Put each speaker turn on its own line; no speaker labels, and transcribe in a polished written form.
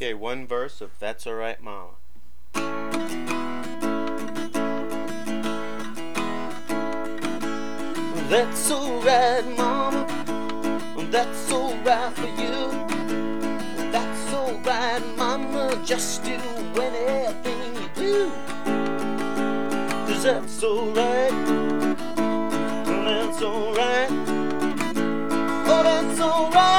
Okay, one verse of That's Alright Mama. That's alright, mama. That's alright for you. That's alright, mama. Just do anything you do. 'Cause that's alright. That's alright. Oh, that's alright.